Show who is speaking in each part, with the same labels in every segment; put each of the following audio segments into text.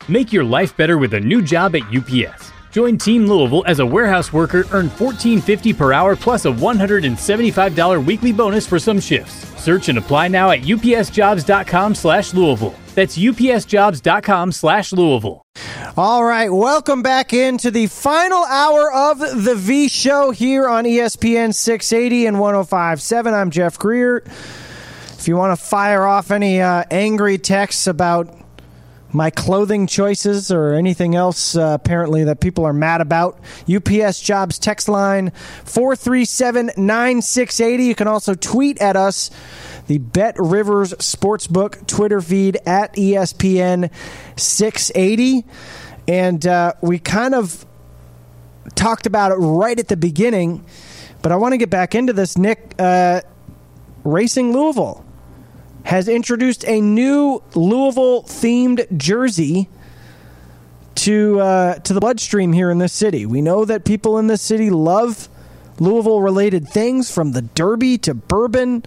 Speaker 1: Make your life better with a new job at UPS. Join Team Louisville as a warehouse worker, earn $14.50 per hour plus a $175 weekly bonus for some shifts. Search and apply now at upsjobs.com/Louisville. That's upsjobs.com/Louisville.
Speaker 2: All right, welcome back into the final hour of the V Show here on ESPN 680 and 105.7. I'm Jeff Greer. If you want to fire off any angry texts about my clothing choices or anything else apparently that people are mad about, UPS Jobs text line 437-9680. You can also tweet at us, the Bet Rivers Sportsbook Twitter feed at ESPN 680. And we kind of talked about it right at the beginning, but I want to get back into this, Nick. Racing Louisville has introduced a new Louisville-themed jersey to the bloodstream here in this city. We know that people in this city love Louisville-related things, from the Derby to bourbon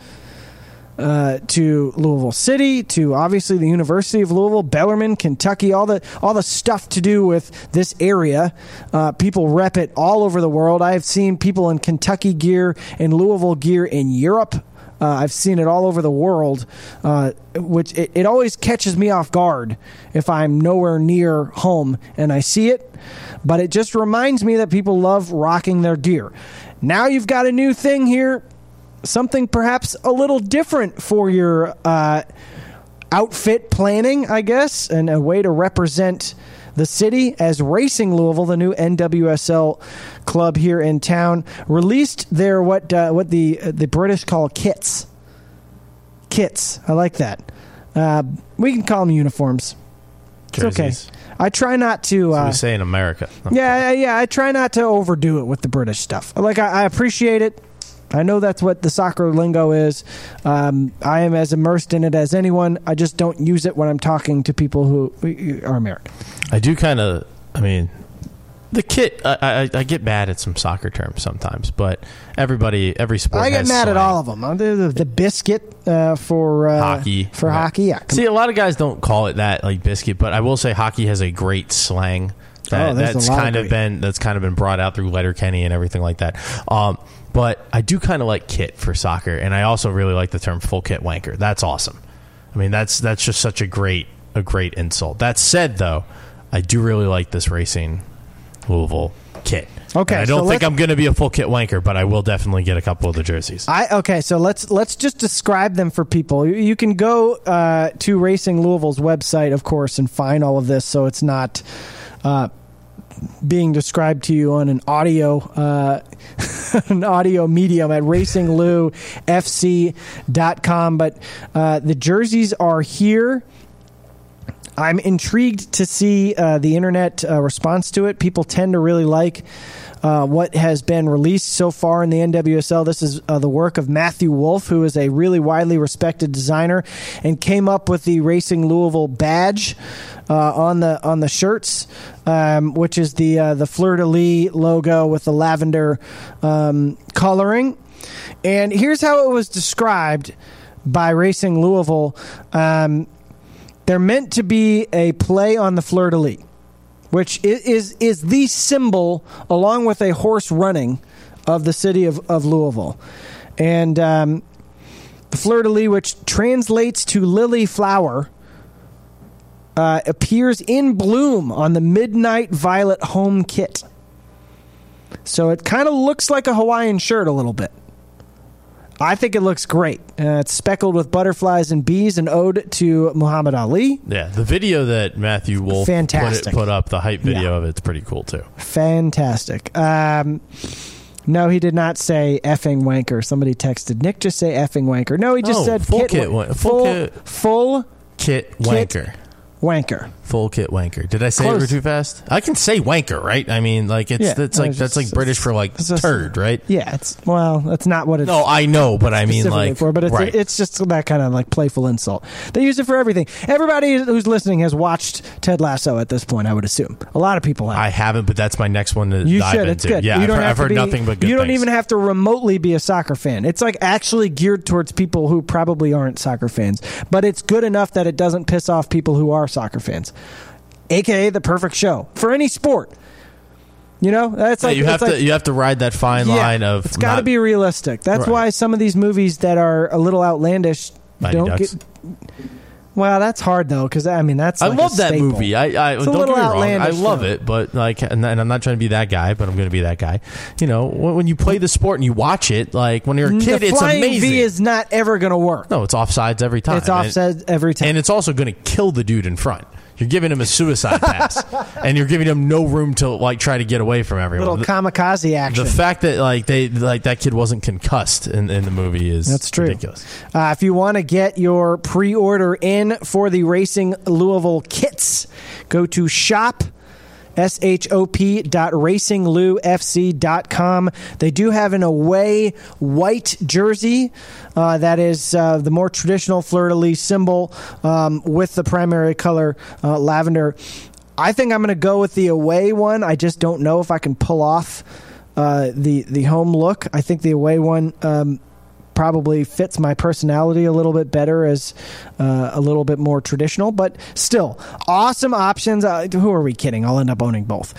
Speaker 2: to Louisville City to obviously the University of Louisville, Bellarmine, Kentucky, all the stuff to do with this area. People rep it all over the world. I have seen people in Kentucky gear and Louisville gear in Europe. I've seen it all over the world, which it always catches me off guard if I'm nowhere near home and I see it. But it just reminds me that people love rocking their gear. Now you've got a new thing here, something perhaps a little different for your outfit planning, I guess, and a way to represent the city as Racing Louisville, the new NWSL club here in town, released their what the British call kits. Kits, I like that. We can call them uniforms.
Speaker 3: Jerseys.
Speaker 2: It's okay. I try not to.
Speaker 3: So we say in America. Okay.
Speaker 2: Yeah. I try not to overdo it with the British stuff. I appreciate it. I know that's what the soccer lingo is. I am as immersed in it as anyone. I just don't use it when I'm talking to people who are American.
Speaker 3: I do kind of, the kit, I get mad at some soccer terms sometimes, but every sport
Speaker 2: I get
Speaker 3: has
Speaker 2: mad
Speaker 3: slang.
Speaker 2: at all of them. The biscuit for
Speaker 3: hockey.
Speaker 2: For hockey, yeah.
Speaker 3: See, a lot of guys don't call it that, like biscuit, but I will say hockey has a great slang. That's kind of been brought out through Letterkenny and everything like that. But I do kind of like kit for soccer, and I also really like the term full kit wanker. That's awesome. That's just such a great insult. That said, though, I do really like this Racing Louisville kit.
Speaker 2: Okay,
Speaker 3: and I don't think I'm going to be a full kit wanker, but I will definitely get a couple of the jerseys.
Speaker 2: So let's just describe them for people. You can go to Racing Louisville's website, of course, and find all of this, so it's not being described to you on an audio medium at RacingLouFC.com. But the jerseys are here. I'm intrigued to see the internet response to it. People tend to really like what has been released so far in the NWSL. This is the work of Matthew Wolf, who is a really widely respected designer, and came up with the Racing Louisville badge on the shirts, which is the fleur-de-lis logo with the lavender coloring. And here's how it was described by Racing Louisville. They're meant to be a play on the fleur-de-lis, which is the symbol, along with a horse running, of the city of Louisville. And the fleur-de-lis, which translates to lily flower, appears in bloom on the Midnight Violet home kit. So it kind of looks like a Hawaiian shirt a little bit. I think it looks great. It's speckled with butterflies and bees, an ode to Muhammad Ali.
Speaker 3: Yeah, the video that Matthew Wolf put up, the hype video of it's pretty cool too.
Speaker 2: Fantastic. No, he did not say effing wanker. Somebody texted, Nick, just say effing wanker. No, he just said
Speaker 3: full kit wanker.
Speaker 2: Wanker.
Speaker 3: Full kit wanker. Did I say it too fast? I can say wanker, right? That's like British for turd, right?
Speaker 2: Yeah, that's not what it's.
Speaker 3: No, I know, but I mean
Speaker 2: it's just that kind of playful insult. They use it for everything. Everybody who's listening has watched Ted Lasso at this point, I would assume. A lot of people have.
Speaker 3: I haven't, but that's my next one to dive into.
Speaker 2: It's good.
Speaker 3: Yeah, I've heard nothing but good things.
Speaker 2: You don't even have to remotely be a soccer fan. It's actually geared towards people who probably aren't soccer fans, but it's good enough that it doesn't piss off people who are soccer fans. a.k.a. the perfect show for any sport. You know, that's like
Speaker 3: you have to ride that fine line of
Speaker 2: it's got to be realistic. That's why some of these movies that are a little outlandish don't get. Well, that's hard though, because I mean that's.
Speaker 3: I
Speaker 2: like
Speaker 3: love
Speaker 2: a
Speaker 3: that
Speaker 2: staple.
Speaker 3: movie. I
Speaker 2: it's
Speaker 3: don't
Speaker 2: a little
Speaker 3: get me wrong. I love
Speaker 2: though.
Speaker 3: it, but like, and I'm not trying to be that guy, but I'm going to be that guy. You know, when you play the sport and you watch it, like when you're a kid, it's amazing.
Speaker 2: Flying V is not ever going to work.
Speaker 3: No, it's offsides every time.
Speaker 2: It's offsides every time,
Speaker 3: and it's also going to kill the dude in front. You're giving him a suicide pass, and you're giving him no room to like try to get away from everyone.
Speaker 2: Little kamikaze action.
Speaker 3: The fact that like that kid wasn't concussed in the movie is ridiculous.
Speaker 2: If you want to get your pre-order in for the Racing Louisville kits, go to shop.racingloufc.com. They do have an away white jersey that is the more traditional fleur-de-lis symbol with the primary color lavender. I think I'm going to go with the away one. I just don't know if I can pull off the home look. I think the away one probably fits my personality a little bit better as a little bit more traditional, but still awesome options. Who are we kidding? I'll end up owning both.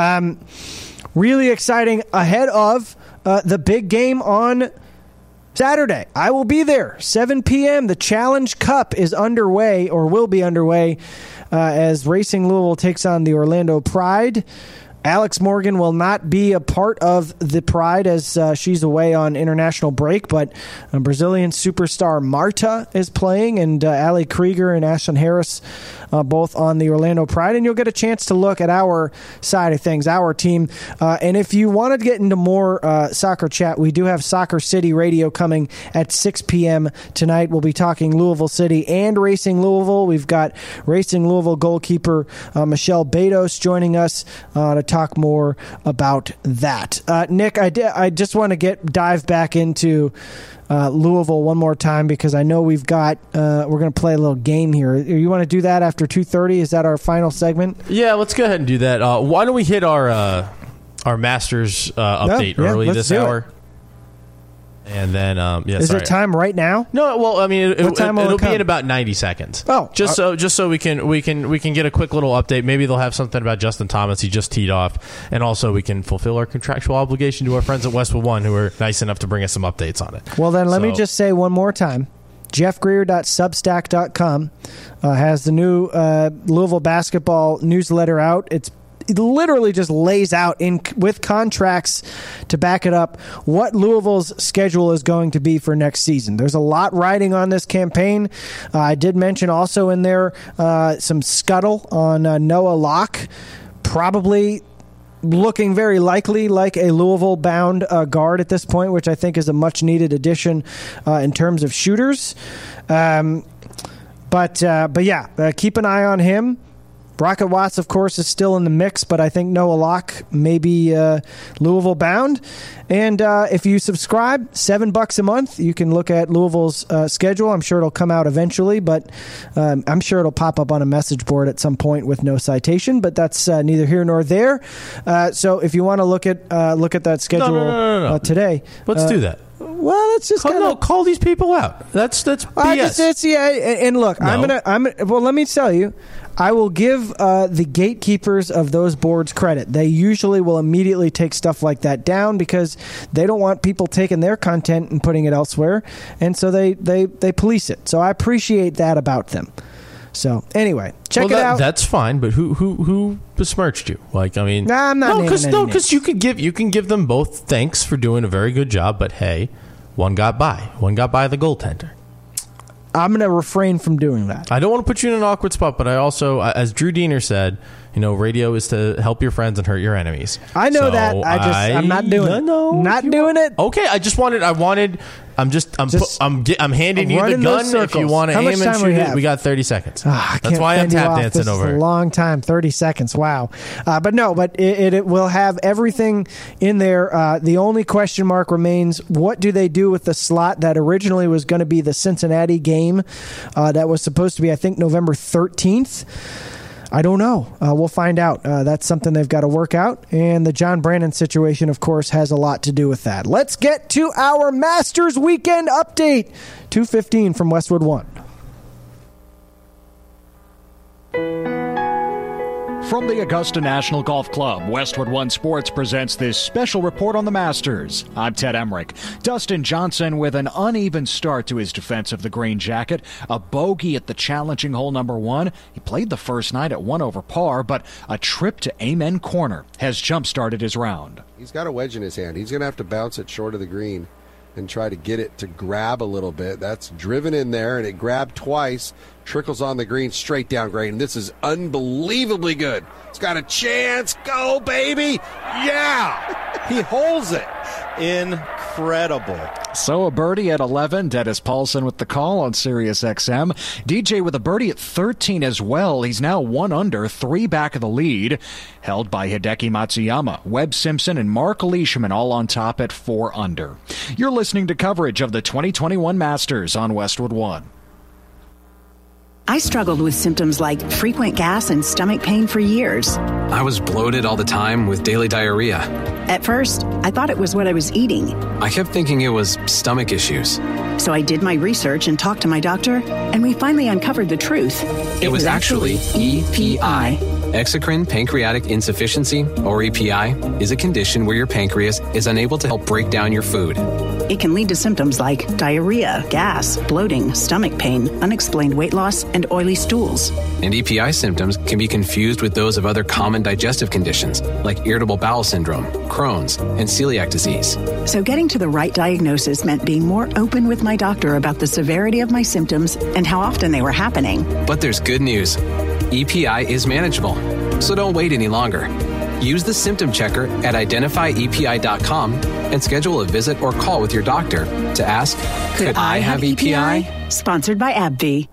Speaker 2: Really exciting ahead of the big game on Saturday. I will be there, 7 p.m. The Challenge Cup is underway, or will be underway, as Racing Louisville takes on the Orlando Pride. Alex Morgan will not be a part of the Pride as she's away on international break, but Brazilian superstar Marta is playing, and Ali Krieger and Ashlyn Harris both on the Orlando Pride, and you'll get a chance to look at our side of things, our team. And if you want to get into more soccer chat, we do have Soccer City Radio coming at 6 p.m. tonight. We'll be talking Louisville City and Racing Louisville. We've got Racing Louisville goalkeeper Michelle Bedos joining us to talk more about that. Nick, I just want to dive back into Louisville one more time because I know we're going to play a little game here. You want to do that after 2:30? Is that our final segment?
Speaker 3: Yeah, let's go ahead and do that. Why don't we hit our Masters update early this hour? And then,
Speaker 2: is it time right now?
Speaker 3: No, well, I mean, it'll be in about 90 seconds.
Speaker 2: Oh,
Speaker 3: just so we can get a quick little update. Maybe they'll have something about Justin Thomas. He just teed off, and also we can fulfill our contractual obligation to our friends at Westwood One, who are nice enough to bring us some updates on it.
Speaker 2: Well, then let me just say one more time. JeffGreer.substack.com has the new Louisville basketball newsletter out. It literally just lays out with contracts to back it up what Louisville's schedule is going to be for next season. There's a lot riding on this campaign. I did mention also in there some scuttle on Noah Locke, probably looking very likely like a Louisville-bound guard at this point, which I think is a much-needed addition in terms of shooters. But yeah, keep an eye on him. Rocket Watts, of course, is still in the mix, but I think Noah Locke may be Louisville bound. And if you subscribe, $7 a month, you can look at Louisville's schedule. I'm sure it'll come out eventually, but I'm sure it'll pop up on a message board at some point with no citation. But that's neither here nor there. So if you want to look at that schedule today,
Speaker 3: let's do that.
Speaker 2: Well, let's just
Speaker 3: call these people out. That's BS.
Speaker 2: And look, well, let me tell you. I will give the gatekeepers of those boards credit. They usually will immediately take stuff like that down because they don't want people taking their content and putting it elsewhere, and so they police it. So I appreciate that about them. So anyway, check it out.
Speaker 3: That's fine, but who besmirched you? Like, I mean,
Speaker 2: nah, I'm not.
Speaker 3: Because you can give them both thanks for doing a very good job, but hey, one got by the goaltender.
Speaker 2: I'm going to refrain from doing that.
Speaker 3: I don't want to put you in an awkward spot, but I also, as Drew Diener said, radio is to help your friends and hurt your enemies.
Speaker 2: I know that. I'm not doing it. Not doing it.
Speaker 3: Okay, I'm handing you the gun if you want to aim and shoot it. We got 30 seconds. That's why I'm tap dancing over
Speaker 2: here. A long time, 30 seconds. Wow. But it will have everything in there. The only question mark remains, what do they do with the slot that originally was going to be the Cincinnati game that was supposed to be, I think, November 13th? I don't know. We'll find out. That's something they've got to work out. And the John Brandon situation, of course, has a lot to do with that. Let's get to our Masters Weekend update. 2:15 from Westwood One.
Speaker 4: From the Augusta National Golf Club, Westwood One Sports presents this special report on the Masters. I'm Ted Emmerich. Dustin Johnson with an uneven start to his defense of the green jacket. A bogey at the challenging hole number 1. He played the first night at 1 over par, but a trip to Amen Corner has jump-started his round.
Speaker 5: He's got a wedge in his hand. He's going to have to bounce it short of the green and try to get it to grab a little bit. That's driven in there, and it grabbed twice. Trickles on the green, straight down green. And this is unbelievably good. It's got a chance. Go, baby. Yeah. He holds it.
Speaker 6: Incredible.
Speaker 4: So a birdie at 11. Dennis Paulson with the call on Sirius XM. DJ with a birdie at 13 as well. He's now 1 under, 3 back of the lead. Held by Hideki Matsuyama, Webb Simpson, and Mark Leishman all on top at 4 under. You're listening to coverage of the 2021 Masters on Westwood One.
Speaker 7: I struggled with symptoms like frequent gas and stomach pain for years.
Speaker 8: I was bloated all the time with daily diarrhea.
Speaker 7: At first, I thought it was what I was eating.
Speaker 8: I kept thinking it was stomach issues.
Speaker 7: So I did my research and talked to my doctor, and we finally uncovered the truth.
Speaker 8: It was actually EPI. Exocrine pancreatic insufficiency, or EPI, is a condition where your pancreas is unable to help break down your food.
Speaker 7: It can lead to symptoms like diarrhea, gas, bloating, stomach pain, unexplained weight loss, and oily stools.
Speaker 8: And EPI symptoms can be confused with those of other common digestive conditions, like irritable bowel syndrome, Crohn's, and celiac disease.
Speaker 7: So getting to the right diagnosis meant being more open with my doctor about the severity of my symptoms and how often they were happening.
Speaker 8: But there's good news. EPI is manageable, so don't wait any longer. Use the symptom checker at identifyepi.com and schedule a visit or call with your doctor to ask, could I have EPI?
Speaker 7: Sponsored by AbbVie.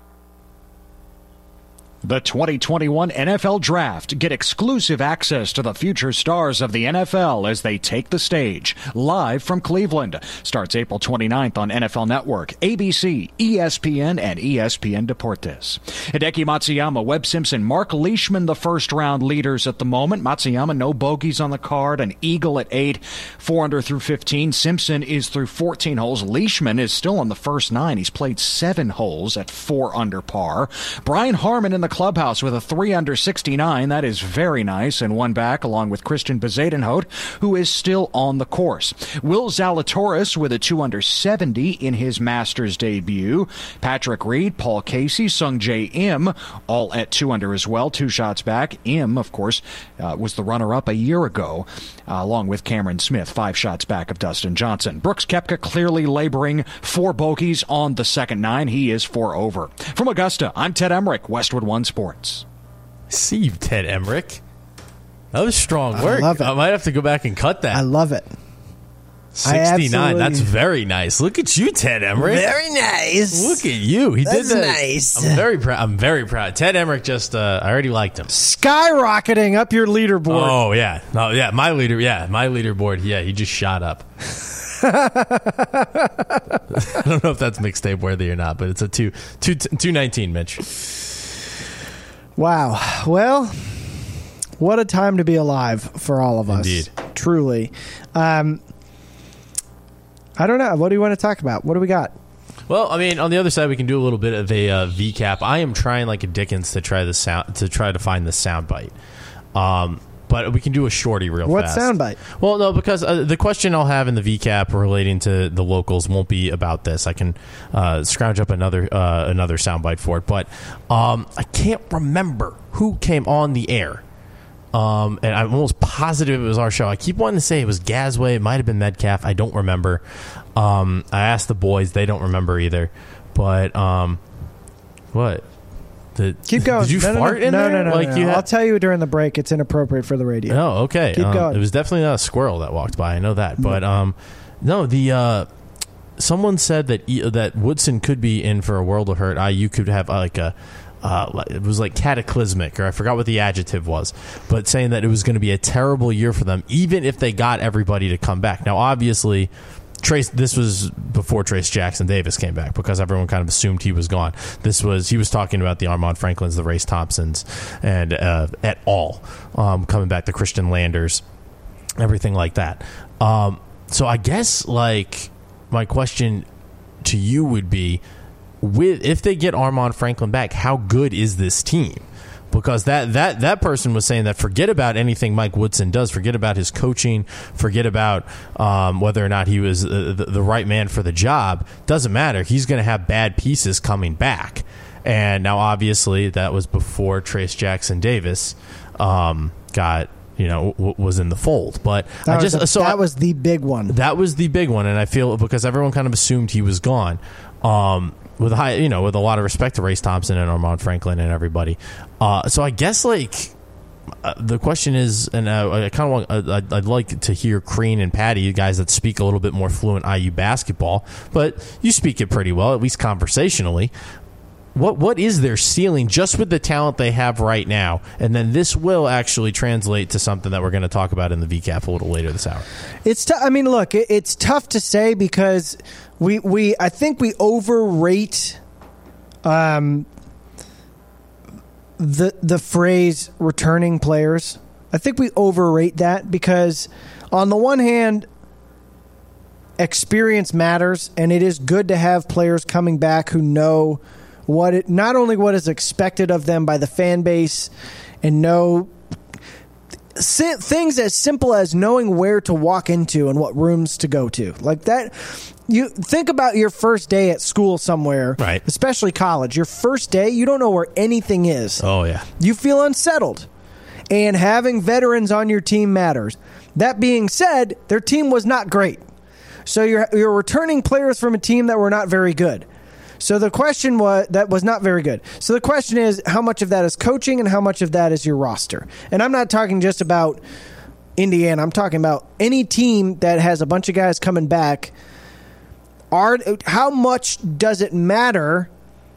Speaker 4: The 2021 NFL Draft. Get exclusive access to the future stars of the NFL as they take the stage. Live from Cleveland. Starts April 29th on NFL Network, ABC, ESPN, and ESPN Deportes. Hideki Matsuyama, Webb Simpson, Mark Leishman, the first-round leaders at the moment. Matsuyama, no bogeys on the card. An eagle at 8, 4 under through 15. Simpson is through 14 holes. Leishman is still on the first 9. He's played 7 holes at 4 under par. Brian Harmon in the clubhouse with a 3 under 69. That is very nice, and 1 back along with Christian Bezuidenhout, who is still on the course. Will Zalatoris with a 2 under 70 in his Masters debut. Patrick Reed, Paul Casey, Sung Jae Im all at 2 under as well, 2 shots back. Im, of course, was the runner-up a year ago, along with Cameron Smith, 5 shots back of Dustin Johnson. Brooks Koepka clearly laboring 4 bogeys on the second 9. He is 4 over. From Augusta, I'm Ted Emmerich, Westwood One Sports.
Speaker 3: See you, Ted Emmerich. That was strong work.
Speaker 2: I love it.
Speaker 3: I might have to go back and cut that.
Speaker 2: I love it.
Speaker 3: 69. That's very nice. Look at you, Ted Emmerich.
Speaker 2: Very nice.
Speaker 3: Look at you. He
Speaker 2: That's
Speaker 3: did that.
Speaker 2: Nice.
Speaker 3: I'm very proud. I'm very proud. Ted Emmerich just. I already liked him.
Speaker 2: Skyrocketing up your leaderboard.
Speaker 3: Oh yeah. No, yeah. My leaderboard. Yeah, he just shot up. I don't know if that's mixtape worthy or not, but it's a 219, Mitch.
Speaker 2: Wow. Well, what a time to be alive for all of us.
Speaker 3: Indeed.
Speaker 2: Truly. I don't know. What do you want to talk about? What do we got?
Speaker 3: Well, I mean, on the other side, we can do a little bit of a VCAP. I am trying like a Dickens to try to find the sound bite. But we can do a shorty real fast.
Speaker 2: What soundbite?
Speaker 3: Well, no, because the question I'll have in the VCAP relating to the locals won't be about this. I can scrounge up another soundbite for it. But I can't remember who came on the air. And I'm almost positive it was our show. I keep wanting to say it was Gasway. It might have been Metcalf. I don't remember. I asked the boys. They don't remember either. But what?
Speaker 2: Keep going.
Speaker 3: Did you fart in there?
Speaker 2: No. I'll tell you during the break. It's inappropriate for the radio.
Speaker 3: Oh, okay.
Speaker 2: Keep going.
Speaker 3: It was definitely not a squirrel that walked by. I know that. But no, someone said that Woodson could be in for a world of hurt. You could have like a it was like cataclysmic, or I forgot what the adjective was, but saying that it was going to be a terrible year for them, even if they got everybody to come back. Now, obviously, this was before Trace Jackson Davis came back, because everyone kind of assumed he was gone. He was talking about the Armand Franklins, the Race Thompsons, and et al. Coming back, the Christian Landers, everything like that. So I guess like my question to you would be, if they get Armand Franklin back, how good is this team? because that person was saying that forget about anything Mike Woodson does, forget about his coaching, forget about whether or not he was the right man for the job. Doesn't matter. He's going to have bad pieces coming back. And now, obviously, that was before Trayce Jackson-Davis was in the fold. But
Speaker 2: that was the big one.
Speaker 3: That was the big one, and I feel because everyone kind of assumed he was gone. With a lot of respect to Race Thompson and Armand Franklin and everybody. So I guess the question is, and I kind of I'd like to hear Crean and Patty, you guys that speak a little bit more fluent IU basketball, but you speak it pretty well, at least conversationally. What is their ceiling just with the talent they have right now? And then this will actually translate to something that we're going to talk about in the VCAP a little later this hour.
Speaker 2: It's it's tough to say because I think we overrate the phrase returning players. I think we overrate that because on the one hand, experience matters, and it is good to have players coming back who know not only what is expected of them by the fan base and know things as simple as knowing where to walk into and what rooms to go to. Like that, you think about your first day at school somewhere,
Speaker 3: right?
Speaker 2: Especially college. Your first day, you don't know where anything is.
Speaker 3: Oh, yeah.
Speaker 2: You feel unsettled. And having veterans on your team matters. That being said, their team was not great. So you're returning players from a team that were not very good. So the question was not very good. So the question is, how much of that is coaching and how much of that is your roster? And I'm not talking just about Indiana. I'm talking about any team that has a bunch of guys coming back. How much does it matter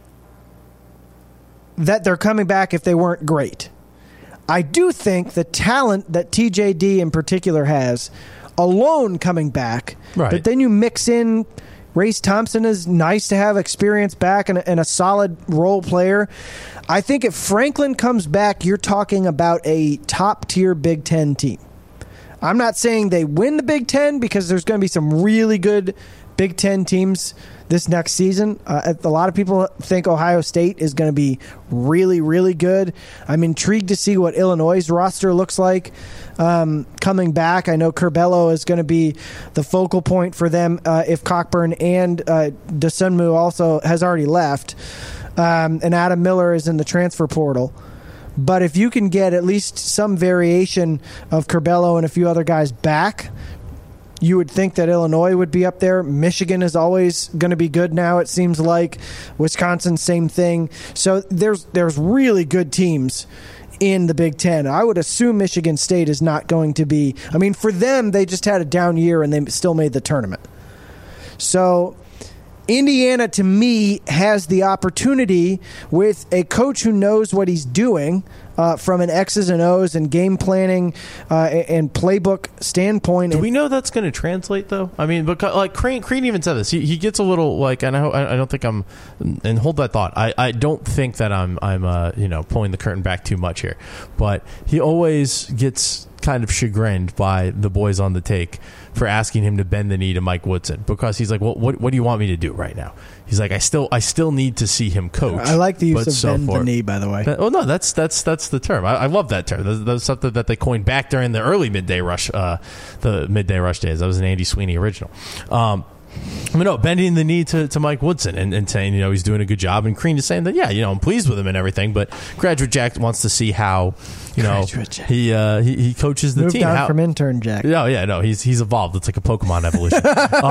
Speaker 2: that they're coming back if they weren't great? I do think the talent that TJD in particular has alone coming back,
Speaker 3: right.
Speaker 2: But then you mix in Race Thompson is nice to have experience back and a solid role player. I think if Franklin comes back, you're talking about a top-tier Big Ten team. I'm not saying they win the Big Ten because there's going to be some really good Big Ten teams this next season. A lot of people think Ohio State is going to be really, really good. I'm intrigued to see what Illinois' roster looks like coming back. I know Curbelo is going to be the focal point for them if Cockburn and Dosunmu also has already left. And Adam Miller is in the transfer portal. But if you can get at least some variation of Curbelo and a few other guys back, you would think that Illinois would be up there. Michigan is always going to be good now, it seems like. Wisconsin, same thing. So there's really good teams in the Big Ten. I would assume Michigan State is not going to be. I mean, for them, they just had a down year and they still made the tournament. So Indiana, to me, has the opportunity with a coach who knows what he's doing from an X's and O's and game planning and playbook standpoint.
Speaker 3: Do we know that's going to translate, though? I mean, because like Crean even said this. He gets a little like, and I don't think I'm. And hold that thought. I don't think that I'm pulling the curtain back too much here, but he always gets kind of chagrined by the boys on the take for asking him to bend the knee to Mike Woodson, because he's like, well, what do you want me to do right now? He's like, I still need to see him coach.
Speaker 2: I like the use of bend the knee, by the way.
Speaker 3: No, that's the term. I love that term. That's something that they coined back during the early midday rush, the midday rush days. That was an Andy Sweeney original. Bending the knee to Mike Woodson and saying, he's doing a good job. And Crean is saying that, I'm pleased with him and everything, but Graduate Jack wants to see how, he coaches the
Speaker 2: Moved
Speaker 3: team.
Speaker 2: Down from intern Jack.
Speaker 3: No, he's evolved. It's like a Pokemon evolution.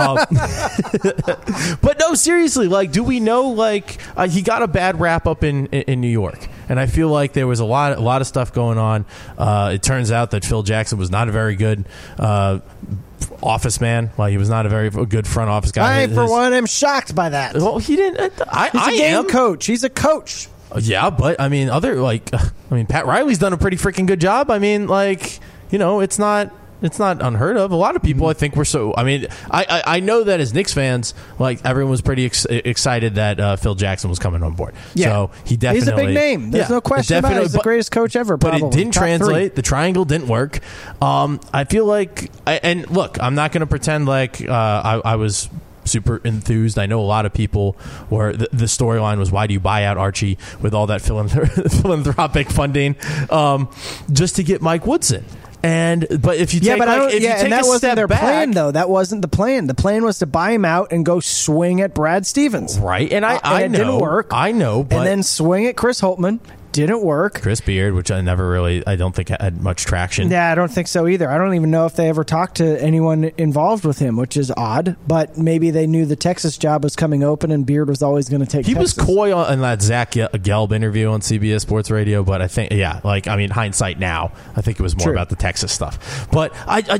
Speaker 3: But no, seriously, like, do we know, like, he got a bad rap up in New York, and I feel like there was a lot of stuff going on. It turns out that Phil Jackson was not a very good office man. Well, he was not a very good front office guy.
Speaker 2: For one, I'm shocked by that.
Speaker 3: Well, he didn't.
Speaker 2: He's a game coach. He's a coach.
Speaker 3: Yeah, but I mean, Pat Riley's done a pretty freaking good job. I mean, like, it's not unheard of. A lot of people, I think, were so. I mean, I know that as Knicks fans, like, everyone was pretty excited that Phil Jackson was coming on board. Yeah. So he's a big
Speaker 2: name. There's no question about it. He's the greatest coach ever. Probably.
Speaker 3: But it didn't translate. The triangle didn't work. I feel like, and look, I'm not going to pretend like I was super enthused. I know a lot of people were the storyline was, why do you buy out Archie with all that philanthropic funding just to get Mike Woodson? But if you take,
Speaker 2: and that wasn't their plan, though. That wasn't the plan. The plan was to buy him out and go swing at Brad Stevens,
Speaker 3: right? And I
Speaker 2: it
Speaker 3: know,
Speaker 2: didn't work.
Speaker 3: I know, but
Speaker 2: and then swing at Chris Holtmann. Didn't work.
Speaker 3: Chris Beard, which I don't think had much traction.
Speaker 2: Yeah, I don't think so either. I don't even know if they ever talked to anyone involved with him, which is odd. But maybe they knew the Texas job was coming open and Beard was always going to take Texas.
Speaker 3: Was coy in that Zach Gelb interview on CBS Sports Radio, but I think, hindsight now, I think it was more about the Texas stuff. But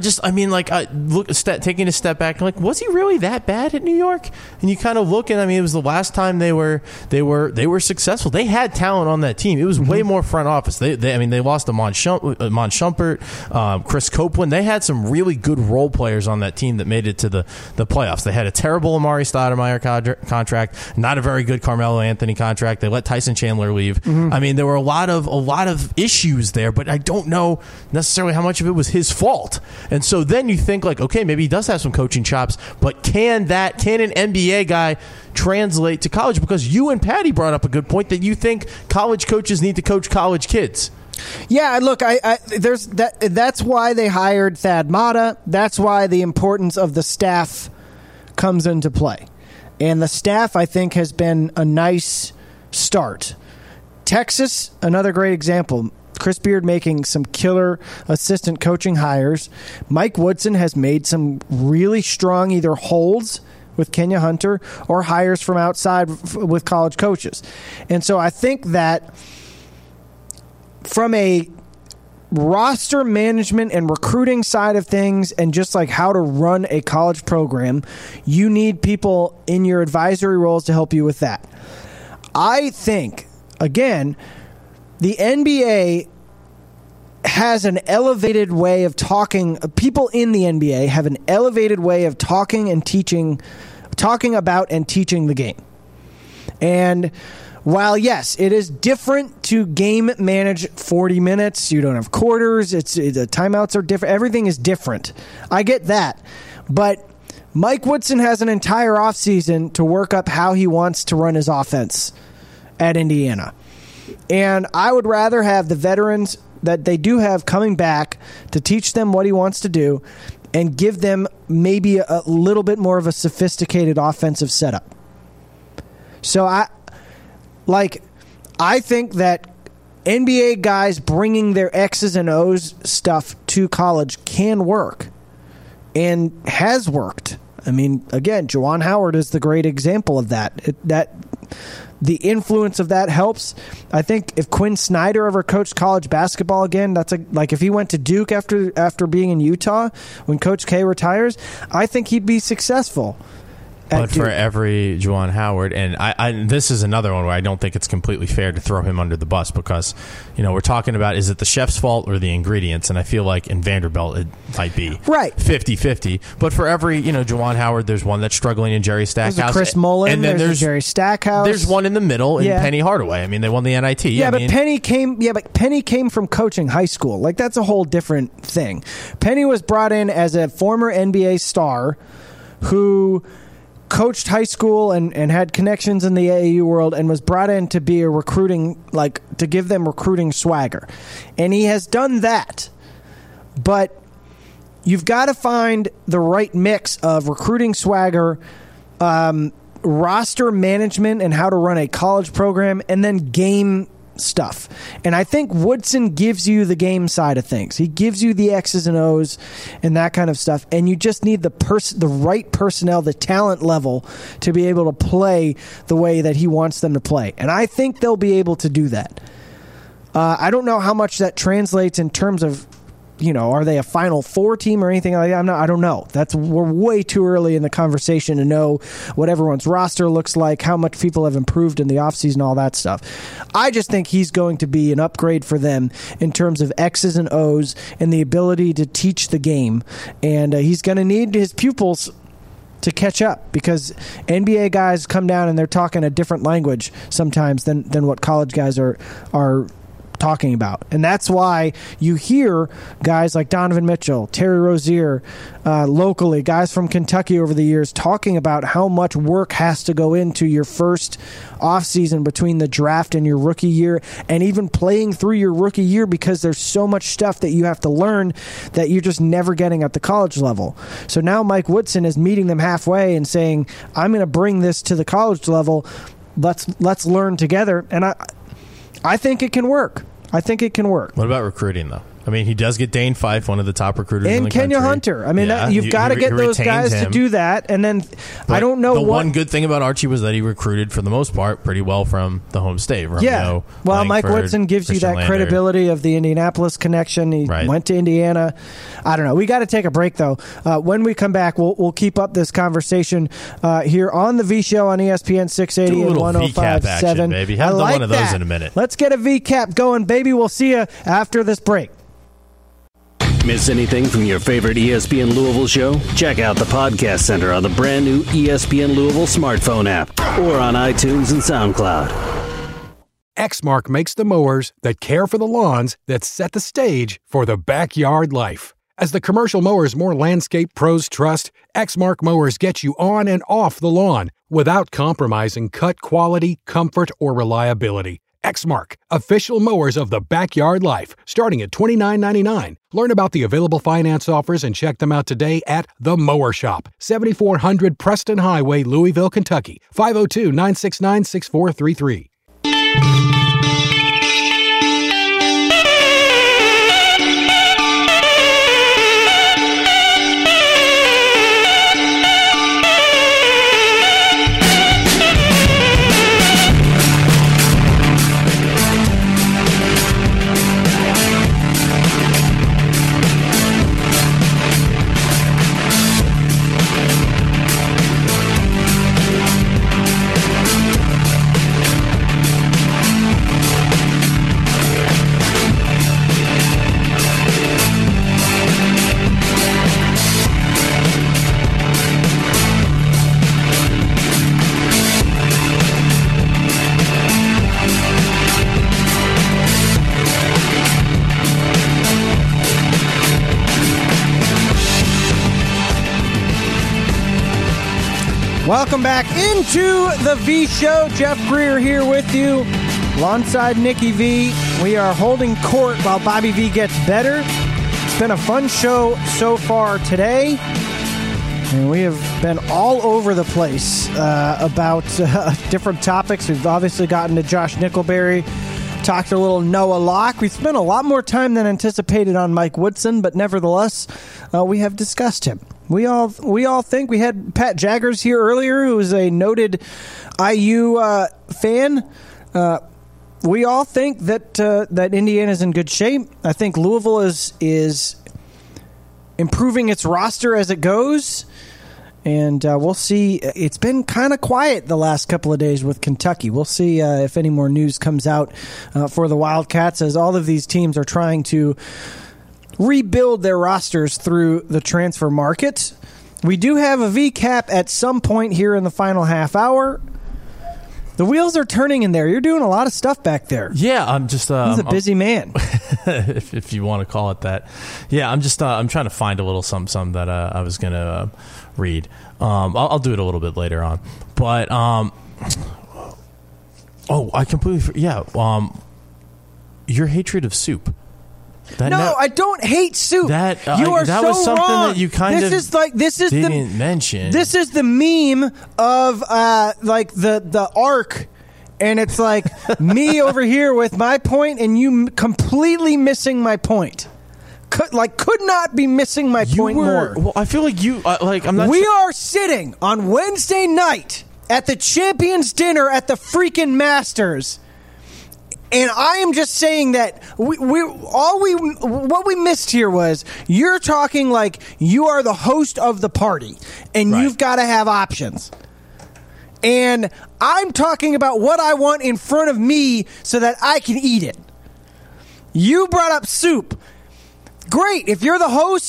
Speaker 3: taking a step back, like, was he really that bad at New York? And you kind of look, and it was the last time they were successful. They had talent on that team. It was way more front office. They lost to Mon Shumpert, Chris Copeland. They had some really good role players on that team that made it to the playoffs. They had a terrible Amari Stoudemire contract, not a very good Carmelo Anthony contract. They let Tyson Chandler leave. There were a lot of issues there, but I don't know necessarily how much of it was his fault. And so then you think, like, okay, maybe he does have some coaching chops, but can an NBA guy translate to college? Because you and Patty brought up a good point that you think college coaches need to coach college kids.
Speaker 2: Yeah, look, that's why they hired Thad Matta. That's why the importance of the staff comes into play. And the staff, I think, has been a nice start. Texas, another great example. Chris Beard making some killer assistant coaching hires. Mike Woodson has made some really strong either holds with Kenya Hunter or hires from outside with college coaches. And so I think that from a roster management and recruiting side of things, and just like how to run a college program, you need people in your advisory roles to help you with that. I think, again, the NBA has an elevated way of talking. People in the NBA have an elevated way of talking about and teaching the game. And while, yes, it is different to game manage 40 minutes, you don't have quarters, the timeouts are different, everything is different. I get that. But Mike Woodson has an entire offseason to work up how he wants to run his offense at Indiana. And I would rather have the veterans that they do have coming back to teach them what he wants to do and give them maybe a little bit more of a sophisticated offensive setup. So I think that NBA guys bringing their X's and O's stuff to college can work and has worked. Again, Juwan Howard is the great example of that. The influence of that helps. I think if Quinn Snyder ever coached college basketball again, if he went to Duke after being in Utah when Coach K retires, I think he'd be successful.
Speaker 3: But for every Juwan Howard, and this is another one where I don't think it's completely fair to throw him under the bus, because we're talking about, is it the chef's fault or the ingredients? And I feel like in Vanderbilt it might be 50-50. But for every Juwan Howard, there's one that's struggling in Jerry Stackhouse.
Speaker 2: There's Chris Mullen, and then there's Jerry Stackhouse.
Speaker 3: There's one in the middle in Penny Hardaway. They won the NIT.
Speaker 2: But Penny came from coaching high school. Like, that's a whole different thing. Penny was brought in as a former NBA star who coached high school and had connections in the AAU world, and was brought in to be a recruiting, to give them recruiting swagger. And he has done that. But you've got to find the right mix of recruiting swagger, roster management and how to run a college program, and then game stuff. And I think Woodson gives you the game side of things. He gives you the X's and O's and that kind of stuff. And you just need the right personnel, the talent level, to be able to play the way that he wants them to play. And I think they'll be able to do that. I don't know how much that translates in terms of, are they a Final Four team or anything like that? I don't know. We're way too early in the conversation to know what everyone's roster looks like, how much people have improved in the offseason, all that stuff. I just think he's going to be an upgrade for them in terms of X's and O's and the ability to teach the game. And he's going to need his pupils to catch up, because NBA guys come down and they're talking a different language sometimes than what college guys are talking about. And that's why you hear guys like Donovan Mitchell, Terry Rozier, locally, guys from Kentucky over the years talking about how much work has to go into your first offseason between the draft and your rookie year, and even playing through your rookie year, because there's so much stuff that you have to learn that you're just never getting at the college level. So now Mike Woodson is meeting them halfway and saying, I'm going to bring this to the college level. Let's learn together. And I think it can work. I think it can work.
Speaker 3: What about recruiting, though? I mean, he does get Dane Fife, one of the top recruiters in the
Speaker 2: Kenya
Speaker 3: country.
Speaker 2: Hunter. I mean, you've got to get those guys to do that. And then I don't know
Speaker 3: the one good thing about Archie was that he recruited, for the most part, pretty well from the home state. Romeo,
Speaker 2: well,
Speaker 3: Langford,
Speaker 2: Mike Woodson gives
Speaker 3: Christian
Speaker 2: you that
Speaker 3: Lander.
Speaker 2: credibility of the Indianapolis connection. He went to Indiana. I don't know. We got to take a break, though. When we come back, we'll keep up this conversation here on the V Show on ESPN 680 and 105.7.
Speaker 3: Baby. Haven't done one of those in a minute.
Speaker 2: Let's get a VCAP going, baby. We'll see you after this break.
Speaker 9: Miss anything from your favorite ESPN Louisville show? Check out the Podcast Center on the brand new ESPN Louisville smartphone app or on iTunes and SoundCloud.
Speaker 10: Exmark makes the mowers that care for the lawns that set the stage for the backyard life. As the commercial mowers more landscape pros trust, Exmark mowers get you on and off the lawn without compromising cut quality, comfort, or reliability. Exmark, official mowers of the backyard life, starting at $29.99. Learn about the available finance offers and check them out today at The Mower Shop, 7400 Preston Highway, Louisville, Kentucky, 502-969-6433.
Speaker 2: Welcome back into the V Show. Jeff Greer here with you, alongside Nikki V. We are holding court while Bobby V gets better. It's been a fun show so far today, and we have been all over the place about different topics. We've obviously gotten to Josh Nickelberry, talked a little Noah Locke. We spent a lot more time than anticipated on Mike Woodson, but nevertheless, we have discussed him. We all think, we had Pat Jaggers here earlier, who is a noted IU fan. We all think that Indiana's in good shape. I think Louisville is improving its roster as it goes. And we'll see. It's been kind of quiet the last couple of days with Kentucky. We'll see if any more news comes out for the Wildcats, as all of these teams are trying to rebuild their rosters through the transfer market. We do have a VCAP at some point here in the final half hour. The wheels are turning in there. You're doing a lot of stuff back there.
Speaker 3: Yeah, I'm just...
Speaker 2: He's a busy man.
Speaker 3: if you want to call it that. Yeah, I'm just... I'm trying to find a little something that I was going to read. I'll do it a little bit later on. But... I completely... Yeah. Your hatred of soup.
Speaker 2: I don't hate soup. You are
Speaker 3: that
Speaker 2: so
Speaker 3: was something
Speaker 2: wrong.
Speaker 3: that you kind
Speaker 2: this
Speaker 3: of didn't mention.
Speaker 2: This is the meme of the arc, and it's like me over here with my point, and you completely missing my point. Could not be missing my point more.
Speaker 3: Well, I feel like you I'm not.
Speaker 2: We are sitting on Wednesday night at the Champions Dinner at the freaking Masters. And I am just saying that what we missed here was you're talking like you are the host of the party, and you've got to have options. And I'm talking about what I want in front of me so that I can eat it. You brought up soup. Great. If you're the host,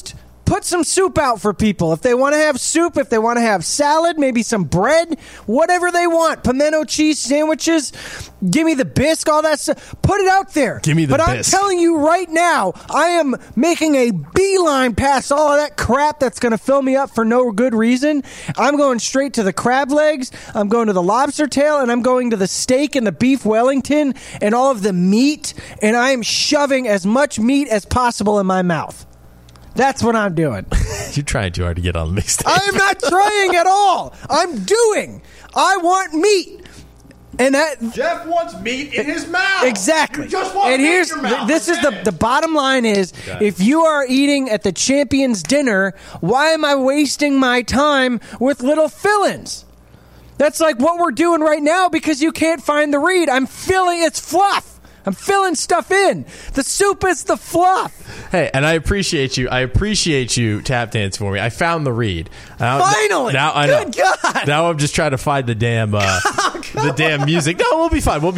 Speaker 2: put some soup out for people. If they want to have soup, if they want to have salad, maybe some bread, whatever they want. Pimento cheese sandwiches, give me the bisque, all that stuff. Put it out there.
Speaker 3: Give me the bisque.
Speaker 2: But I'm telling you right now, I am making a beeline past all of that crap that's going to fill me up for no good reason. I'm going straight to the crab legs. I'm going to the lobster tail, and I'm going to the steak and the beef Wellington and all of the meat, and I am shoving as much meat as possible in my mouth. That's what I'm doing.
Speaker 3: You're trying too hard to get on the mixtape.
Speaker 2: I'm not trying at all. I'm doing. I want meat. And that
Speaker 6: Jeff wants meat in his mouth.
Speaker 2: Exactly.
Speaker 6: You just want meat in your mouth.
Speaker 2: This is the bottom line is, if you are eating at the Champions dinner, why am I wasting my time with little fill-ins? That's like what we're doing right now because you can't find the read. It's fluff. I'm filling stuff in. The soup is the fluff.
Speaker 3: Hey, and I appreciate you tap dancing for me. I found the read.
Speaker 2: Finally! Good God!
Speaker 3: Now I'm just trying to find the damn the damn music. No, we'll be fine.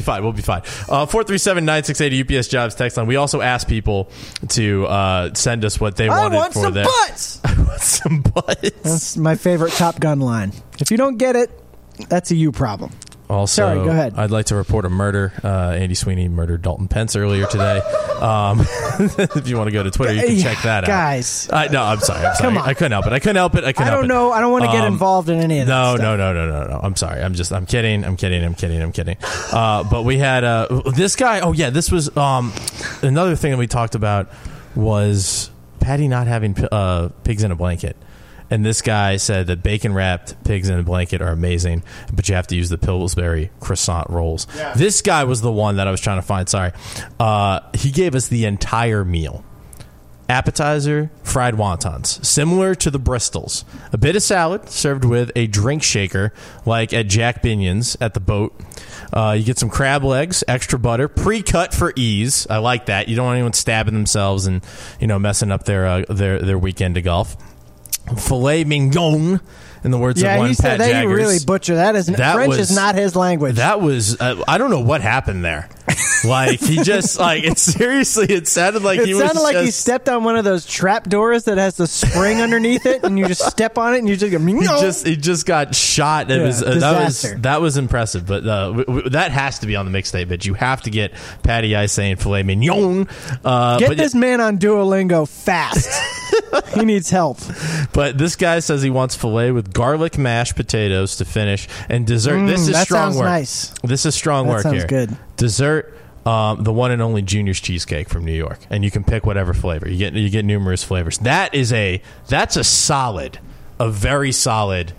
Speaker 3: 437-968 UPS Jobs text line. We also asked people to send us what they wanted for their...
Speaker 2: Butts!
Speaker 3: I want some butts.
Speaker 2: That's my favorite Top Gun line. If you don't get it, that's a you problem.
Speaker 3: Also,
Speaker 2: sorry, go ahead.
Speaker 3: I'd like to report a murder. Andy Sweeney murdered Dalton Pence earlier today. If you want to go to Twitter, you can check that out.
Speaker 2: Guys.
Speaker 3: No, I'm sorry. Come on. I couldn't help it. I don't
Speaker 2: know. I don't want to get involved in any of that stuff.
Speaker 3: No. I'm sorry. I'm kidding. But we had this guy. Oh, yeah. This was another thing that we talked about was Patty not having pigs in a blanket. And this guy said that bacon-wrapped pigs in a blanket are amazing, but you have to use the Pillsbury croissant rolls. Yeah. This guy was the one that I was trying to find. Sorry. He gave us the entire meal. Appetizer, fried wontons, similar to the Bristols. A bit of salad served with a drink shaker, like at Jack Binion's at the boat. You get some crab legs, extra butter, pre-cut for ease. I like that. You don't want anyone stabbing themselves and messing up their weekend to golf. Filet mignon, in the words of one Pat Jaggers.
Speaker 2: Yeah, he said that. You really butcher that. French is not his language.
Speaker 3: That was I don't know what happened there. Like he just it sounded like
Speaker 2: he stepped on one of those trap doors that has the spring underneath it, and you just step on it, and you just go.
Speaker 3: He just got shot. It was that was impressive. But that has to be on the mixtape. But you have to get Patty Ice saying filet mignon.
Speaker 2: Get this man on Duolingo fast. He needs help.
Speaker 3: But this guy says he wants filet with garlic mashed potatoes to finish and dessert. This is strong work.
Speaker 2: Nice.
Speaker 3: This is strong work here.
Speaker 2: That sounds good.
Speaker 3: Dessert, the one and only Junior's cheesecake from New York, and you can pick whatever flavor. You get numerous flavors. That's a very solid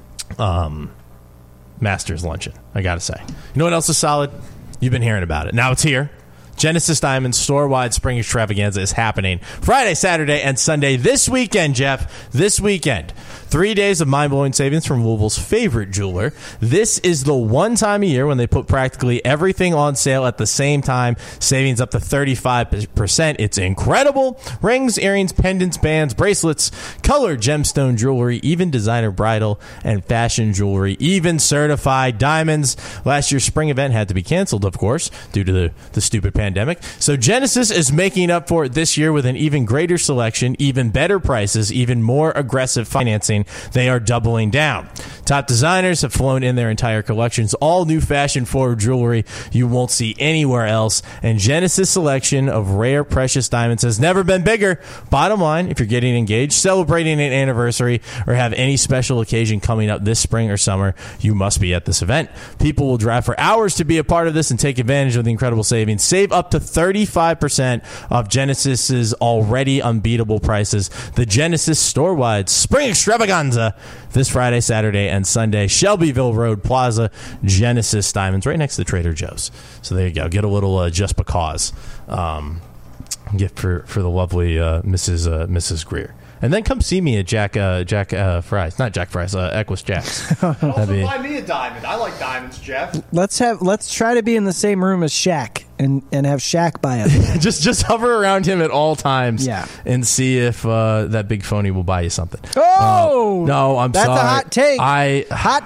Speaker 3: Master's luncheon. I gotta say. You know what else is solid? You've been hearing about it. Now it's here. Genesis Diamonds store-wide spring extravaganza is happening Friday, Saturday, and Sunday this weekend, Jeff. This weekend. 3 days of mind-blowing savings from Louisville's favorite jeweler. This is the one time a year when they put practically everything on sale at the same time. Savings up to 35%. It's incredible. Rings, earrings, pendants, bands, bracelets, colored gemstone jewelry, even designer bridal and fashion jewelry, even certified diamonds. Last year's spring event had to be canceled, of course, due to the stupid pandemic. So Genesis is making up for it this year with an even greater selection, even better prices, even more aggressive financing. They are doubling down. Top designers have flown in their entire collections, all new fashion-forward jewelry you won't see anywhere else, and Genesis' selection of rare, precious diamonds has never been bigger. Bottom line, if you're getting engaged, celebrating an anniversary, or have any special occasion coming up this spring or summer, you must be at this event. People will drive for hours to be a part of this and take advantage of the incredible savings. Save up to 35% off Genesis's already unbeatable prices. The Genesis store-wide spring extravaganza this Friday, Saturday, and Sunday. Shelbyville Road Plaza, Genesis Diamonds, right next to Trader Joe's. So there you go. Get a little just because gift for the lovely Mrs. Greer. And then come see me at Jack Fry's. Not Jack Fry's, Equus Jack's.
Speaker 6: Also buy me a diamond. I like diamonds, Jeff.
Speaker 2: Let's try to be in the same room as Shaq and have Shaq buy it.
Speaker 3: just hover around him at all times.
Speaker 2: Yeah.
Speaker 3: And see if that big phony will buy you something.
Speaker 2: Oh!
Speaker 3: No, I'm
Speaker 2: sorry.
Speaker 3: That's
Speaker 2: a hot take. Hot take.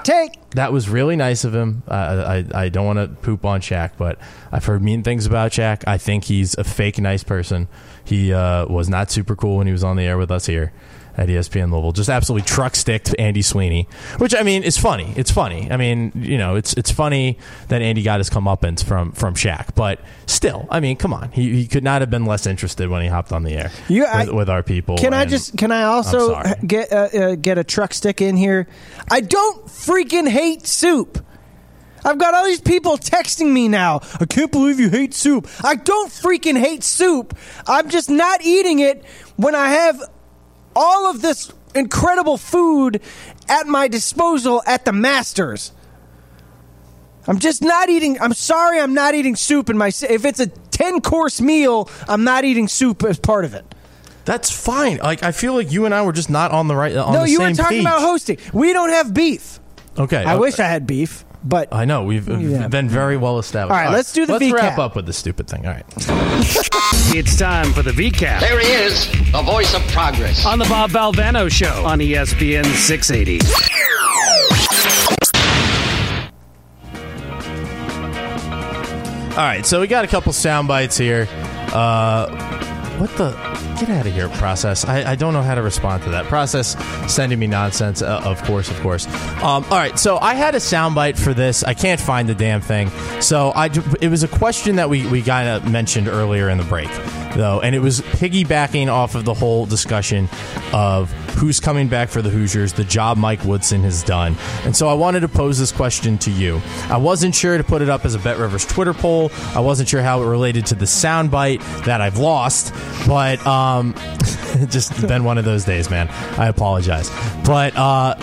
Speaker 3: that was really nice of him. I don't want to poop on Shaq, but I've heard mean things about Shaq. I think he's a fake nice person. He was not super cool when he was on the air with us here at ESPN Louisville. Just absolutely truck sticked Andy Sweeney, which, I mean, is funny. It's funny. I mean, it's funny that Andy got his comeuppance from Shaq, but still, I mean, come on. He could not have been less interested when he hopped on the air with our people.
Speaker 2: Can I also get a truck stick in here? I don't freaking hate soup. I've got all these people texting me now. I can't believe you hate soup. I don't freaking hate soup. I'm just not eating it when I have all of this incredible food at my disposal at the Masters. I'm just not eating. I'm sorry, I'm not eating soup in my. If it's a 10-course meal, I'm not eating soup as part of it.
Speaker 3: That's fine. Like, I feel like you and I were just not on the right.
Speaker 2: No, you were talking about hosting. We don't have beef.
Speaker 3: Okay,
Speaker 2: I wish I had beef. But
Speaker 3: I know we've been very well established.
Speaker 2: All right, let's do the
Speaker 3: VCAP.
Speaker 2: Let's
Speaker 3: wrap up with the stupid thing. All right.
Speaker 9: It's time for the VCAP.
Speaker 11: There he is, the voice of progress.
Speaker 9: On the Bob Valvano Show on ESPN 680.
Speaker 3: All right, so we got a couple sound bites here. What the? Get out of here, Process. I don't know how to respond to that. Process sending me nonsense, of course. All right, so I had a soundbite for this. I can't find the damn thing. So it was a question that we kind of mentioned earlier in the break, though, and it was piggybacking off of the whole discussion of who's coming back for the Hoosiers, the job Mike Woodson has done. And so I wanted to pose this question to you. I wasn't sure to put it up as a Bet Rivers Twitter poll. I wasn't sure how it related to the soundbite that I've lost, but just been one of those days, man. I apologize. But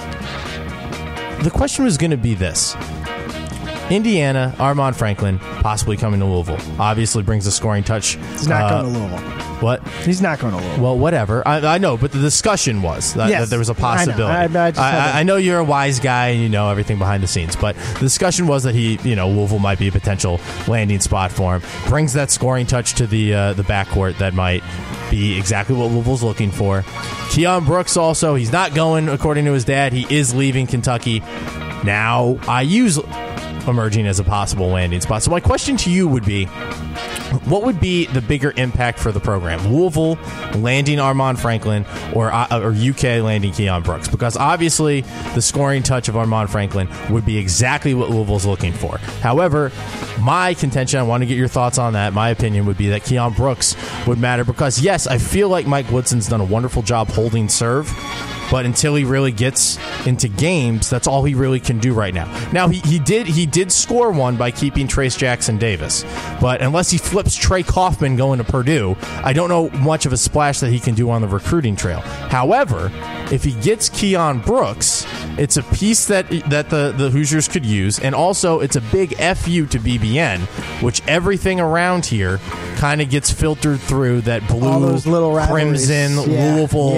Speaker 3: the question was going to be this. Indiana, Armaan Franklin, possibly coming to Louisville. Obviously brings a scoring touch.
Speaker 2: He's not going to Louisville.
Speaker 3: What?
Speaker 2: He's not going to Louisville.
Speaker 3: Well, whatever. I know, but the discussion was that there was a possibility. I know you're a wise guy and you know everything behind the scenes, but the discussion was that Louisville might be a potential landing spot for him. Brings that scoring touch to the backcourt that might be exactly what Louisville's looking for. Keon Brooks also, he's not going according to his dad. He is leaving Kentucky. Now, IU's emerging as a possible landing spot. So my question to you would be, what would be the bigger impact for the program? Louisville landing Armaan Franklin or UK landing Keon Brooks? Because obviously the scoring touch of Armaan Franklin would be exactly what Louisville's looking for. However, my contention, I want to get your thoughts on that. My opinion would be that Keon Brooks would matter because, yes, I feel like Mike Woodson's done a wonderful job holding serve. But until he really gets into games, that's all he really can do right now. Now, he did score one by keeping Trace Jackson Davis. But unless he flips Trey Kaufman going to Purdue, I don't know much of a splash that he can do on the recruiting trail. However, if he gets Keon Brooks, it's a piece that the Hoosiers could use. And also, it's a big FU to BBN, which everything around here kind of gets filtered through that blue,
Speaker 2: all those little
Speaker 3: crimson, Louisville,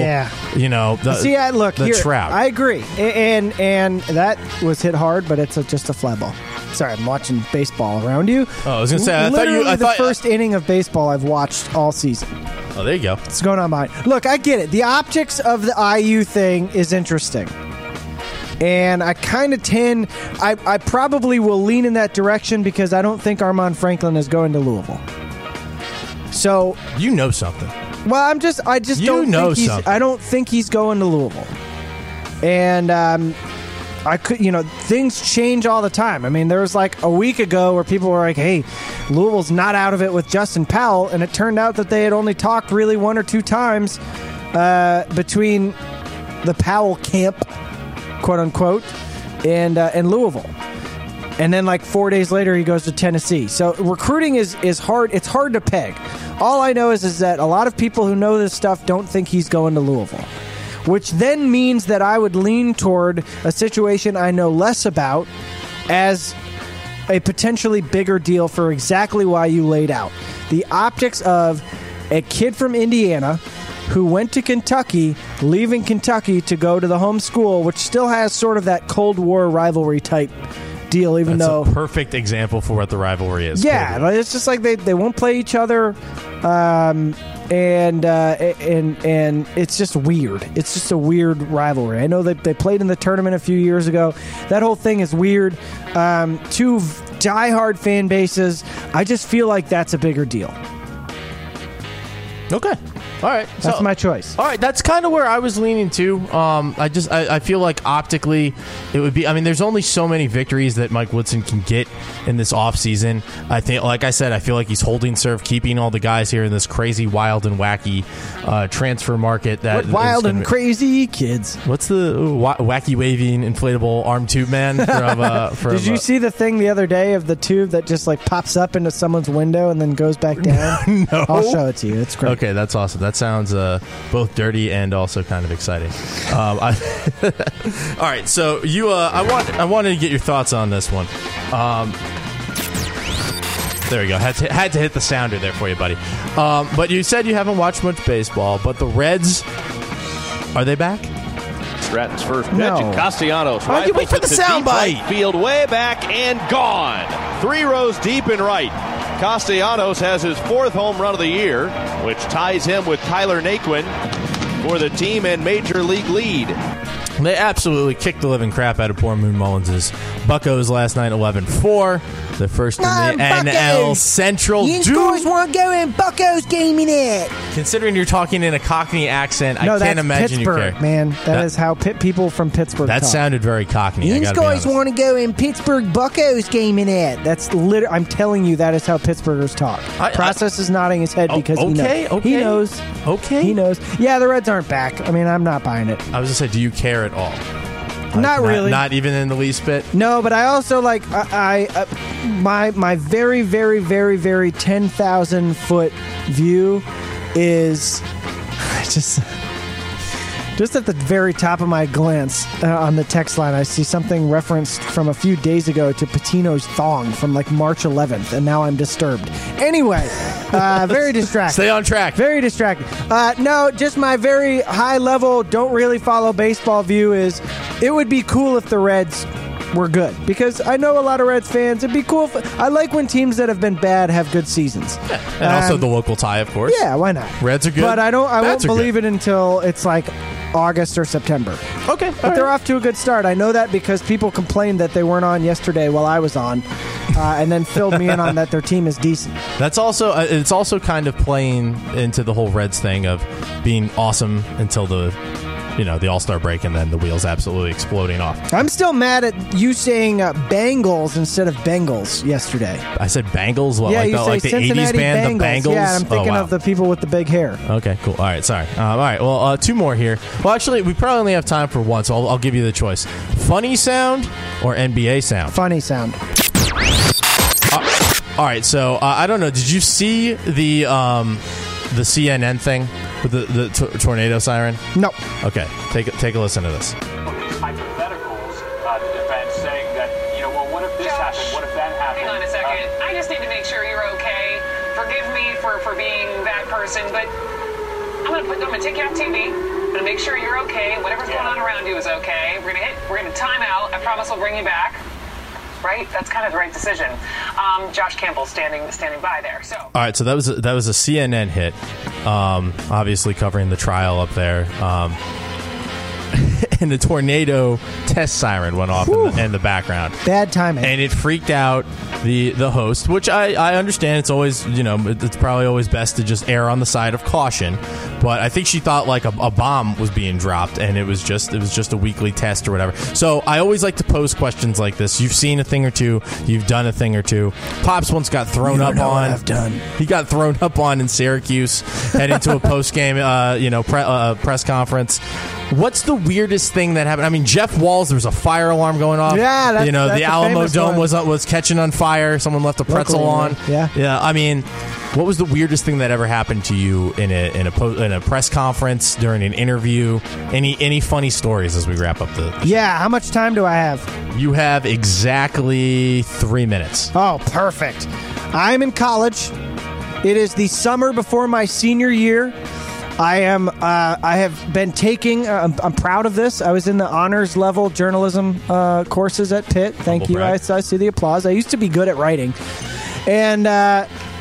Speaker 3: Trout.
Speaker 2: I agree, and that was hit hard, but it's just a fly ball. Sorry, I'm watching baseball around you.
Speaker 3: Oh, I was going to say,
Speaker 2: I thought the first inning of baseball I've watched all season.
Speaker 3: Oh, there you go.
Speaker 2: What's going on behind? Look, I get it. The optics of the IU thing is interesting. And I kind of I probably will lean in that direction because I don't think Armaan Franklin is going to Louisville. So
Speaker 3: you know something.
Speaker 2: Well, I don't think he's going to Louisville. And things change all the time. I mean, there was like a week ago where people were like, "Hey, Louisville's not out of it with Justin Powell," and it turned out that they had only talked really one or two times between the Powell camp, quote unquote, and Louisville. And then like 4 days later, he goes to Tennessee. So recruiting is hard. It's hard to peg. All I know is that a lot of people who know this stuff don't think he's going to Louisville, which then means that I would lean toward a situation I know less about as a potentially bigger deal for exactly why you laid out. The optics of a kid from Indiana who went to Kentucky, leaving Kentucky to go to the home school, which still has sort of that Cold War rivalry type deal, even
Speaker 3: That's
Speaker 2: though
Speaker 3: a perfect example for what the rivalry is.
Speaker 2: Yeah, it's just like they won't play each other. and it's just weird. It's just a weird rivalry. I know that they played in the tournament a few years ago. That whole thing is weird. Two diehard fan bases. I just feel like that's a bigger deal.
Speaker 3: Okay. All right.
Speaker 2: That's my choice.
Speaker 3: All right. That's kind of where I was leaning to. I feel like optically it would be, I mean, there's only so many victories that Mike Woodson can get in this offseason. I think, like I said, I feel like he's holding serve, keeping all the guys here in this crazy, wild, and wacky transfer market. That
Speaker 2: wild and crazy kids.
Speaker 3: What's the wacky waving inflatable arm tube man? From,
Speaker 2: Did you see the thing the other day of the tube that just like pops up into someone's window and then goes back down?
Speaker 3: No.
Speaker 2: I'll show it to you. It's great.
Speaker 3: Okay, that's awesome. That sounds both dirty and also kind of exciting. All right, so you, I wanted to get your thoughts on this one. There we go. Had to hit the sounder there for you, buddy. But you said you haven't watched much baseball, but the Reds, are they back?
Speaker 12: Stratton's first pitch,
Speaker 2: No.
Speaker 12: and Castellanos
Speaker 3: Why don't you wait for the
Speaker 12: rifles it to
Speaker 3: sound
Speaker 12: deep right
Speaker 3: bite?
Speaker 12: field, way back and gone. 3 rows deep and right. Castellanos has his 4th home run of the year, which ties him with Tyler Naquin for the team and major league lead.
Speaker 3: They absolutely kicked the living crap out of poor Moon Mullins' Buccos last night, 11-4. The first in the NL Central.
Speaker 2: You guys want to go in Buccos game in it.
Speaker 3: Considering you're talking in a Cockney accent,
Speaker 2: No,
Speaker 3: I can't imagine
Speaker 2: Pittsburgh,
Speaker 3: you care.
Speaker 2: man. That is how people from Pittsburgh
Speaker 3: That
Speaker 2: talk.
Speaker 3: sounded very Cockney. I
Speaker 2: You
Speaker 3: gotta be
Speaker 2: guys
Speaker 3: honest.
Speaker 2: want to go in Pittsburgh Buccos game in it. That's I'm telling you, that is how Pittsburghers talk. Process is nodding his head because he knows.
Speaker 3: Okay.
Speaker 2: He knows. Yeah, the Reds aren't back. I mean, I'm not buying it.
Speaker 3: I was going to say, do you care at all?
Speaker 2: Not really.
Speaker 3: Not even in the least bit?
Speaker 2: No, but I also like my very, very, very, very 10,000 foot view is just at the very top of my glance on the text line. I see something referenced from a few days ago to Patino's thong from like March 11th, and now I'm disturbed. Anyway, very distracting.
Speaker 3: Stay on track.
Speaker 2: Very distracting. No, just my very high level, don't really follow baseball view is it would be cool if the Reds were good, because I know a lot of Reds fans. It'd be cool if I like when teams that have been bad have good seasons.
Speaker 3: Yeah. And also the local tie, of course.
Speaker 2: Yeah, why not?
Speaker 3: Reds are good.
Speaker 2: But I won't believe
Speaker 3: it.
Speaker 2: it until it's like August or September.
Speaker 3: Okay.
Speaker 2: But they're off to a good start. I know that because people complained that they weren't on yesterday while I was on, and then filled me in on that their team is decent.
Speaker 3: That's also it's also kind of playing into the whole Reds thing of being awesome until the All-Star break, and then the wheels absolutely exploding off.
Speaker 2: I'm still mad at you saying Bengals instead of Bengals yesterday.
Speaker 3: I said Bengals? Well,
Speaker 2: yeah,
Speaker 3: like
Speaker 2: you say
Speaker 3: like the
Speaker 2: Cincinnati
Speaker 3: 80s band,
Speaker 2: Bengals.
Speaker 3: the Bengals?
Speaker 2: Yeah, I'm thinking
Speaker 3: Oh, wow.
Speaker 2: of the people with the big hair.
Speaker 3: Okay, cool. All right, sorry. All right, well, 2 more here. Well, actually, we probably only have time for one, so I'll give you the choice. Funny sound or NBA sound?
Speaker 2: Funny sound.
Speaker 3: All right, so I don't know. Did you see the CNN thing with the tornado siren?
Speaker 2: No.
Speaker 3: Okay, take a listen to this.
Speaker 13: Hypotheticals, the defense saying that, well, what if this happened? What if that happened?
Speaker 14: Hang on a second. I just need to make sure you're okay. Forgive me for being that person, but I'm gonna take you off TV. I'm gonna make sure you're okay. Whatever's going on around you is okay. We're gonna time out. I promise we'll bring you back. Right? That's kind of the right decision. Josh Campbell standing by there. So. All
Speaker 3: right, so that was a CNN hit, obviously covering the trial up there, and the tornado test siren went off in the background.
Speaker 2: Bad timing.
Speaker 3: And it freaked out the host, which I understand. It's always, it's probably always best to just err on the side of caution. But I think she thought like a bomb was being dropped, and it was just a weekly test or whatever. So I always like to pose questions like this. You've seen a thing or two. You've done a thing or two. Pops once got thrown up on.
Speaker 2: What I've done.
Speaker 3: He got thrown up on in Syracuse, heading to a post-game, press conference. What's the weirdest thing that happened? I mean, Jeff Walls, there was a fire alarm going off.
Speaker 2: Yeah, that's
Speaker 3: the Alamo Dome
Speaker 2: one.
Speaker 3: was catching on fire. Someone left a pretzel on.
Speaker 2: Yeah.
Speaker 3: I mean, what was the weirdest thing that ever happened to you in a press conference, during an interview? Any funny stories as we wrap up the?
Speaker 2: Yeah. How much time do I have?
Speaker 3: You have exactly 3 minutes.
Speaker 2: Oh, perfect. I'm in college. It is the summer before my senior year. I have been taking. I'm proud of this. I was in the honors level journalism courses at Pitt. Thank you. I see the applause. I used to be good at writing, and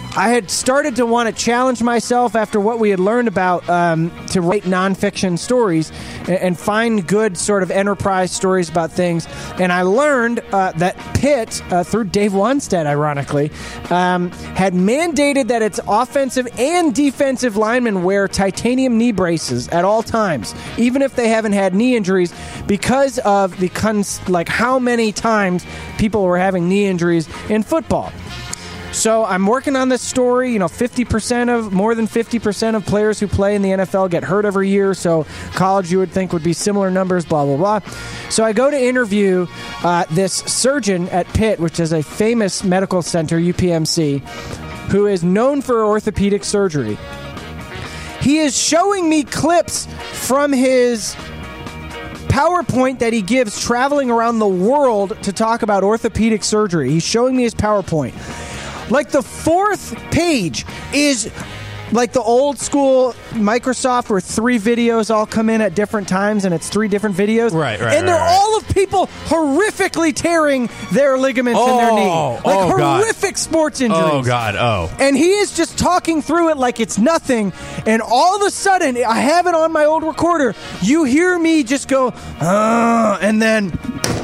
Speaker 2: I had started to want to challenge myself after what we had learned about to write nonfiction stories and find good sort of enterprise stories about things. And I learned that Pitt, through Dave Wanstead, ironically, had mandated that its offensive and defensive linemen wear titanium knee braces at all times, even if they haven't had knee injuries, because of the how many times people were having knee injuries in football. So I'm working on this story. You know, more than 50% of players who play in the NFL get hurt every year. So college, you would think, would be similar numbers, blah, blah, blah. So I go to interview this surgeon at Pitt, which is a famous medical center, UPMC, who is known for orthopedic surgery. He is showing me clips from his PowerPoint that he gives traveling around the world to talk about orthopedic surgery. He's showing me his PowerPoint. Like, the fourth page is like the old school Microsoft where 3 videos all come in at different times and it's 3 different videos.
Speaker 3: Right.
Speaker 2: And they're all of people horrifically tearing their ligaments in their knee. Like horrific sports injuries.
Speaker 3: Oh, God. Oh.
Speaker 2: And he is just talking through it like it's nothing. And all of a sudden, I have it on my old recorder. You hear me just go, and then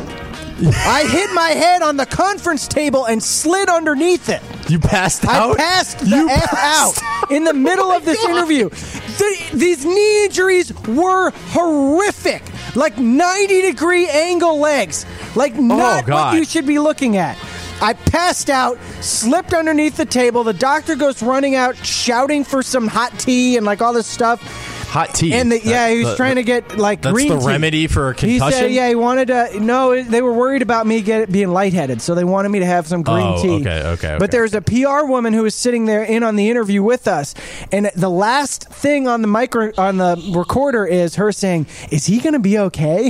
Speaker 2: I hit my head on the conference table and slid underneath it.
Speaker 3: You passed out?
Speaker 2: I passed the F out in the middle of this interview. These knee injuries were horrific. Like 90-degree angle legs. Like not what you should be looking at. I passed out, slipped underneath the table. The doctor goes running out, shouting for some hot tea and like all this stuff.
Speaker 3: Hot tea.
Speaker 2: And he was trying to get like green tea.
Speaker 3: That's the remedy for a concussion?
Speaker 2: He said, he wanted to. No, they were worried about me being lightheaded, so they wanted me to have some green tea.
Speaker 3: Okay.
Speaker 2: But there's a PR woman who was sitting there on the interview with us, and the last thing on the recorder is her saying, "Is he going to be okay?"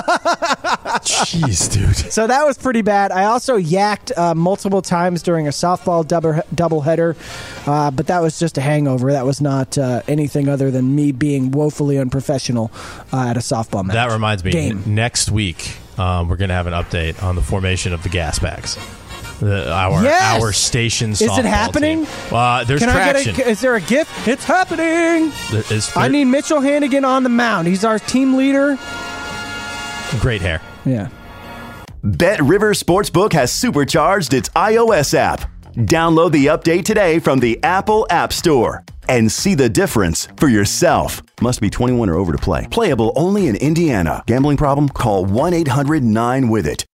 Speaker 3: Jeez, dude.
Speaker 2: So that was pretty bad. I also yacked multiple times during a softball doubleheader, but that was just a hangover. That was not anything other than me being woefully unprofessional at a softball match.
Speaker 3: That reminds me, next week we're going to have an update on the formation of the gas bags. Our station softball
Speaker 2: Is it happening?
Speaker 3: Team. There's traction.
Speaker 2: Is there a gift? It's happening. I need Mitchell Hannigan on the mound. He's our team leader.
Speaker 3: Great hair.
Speaker 2: Yeah.
Speaker 15: Bet Rivers Sportsbook has supercharged its iOS app. Download the update today from the Apple App Store and see the difference for yourself. Must be 21 or over to play. Playable only in Indiana. Gambling problem? Call 1-800-9-WITH-IT.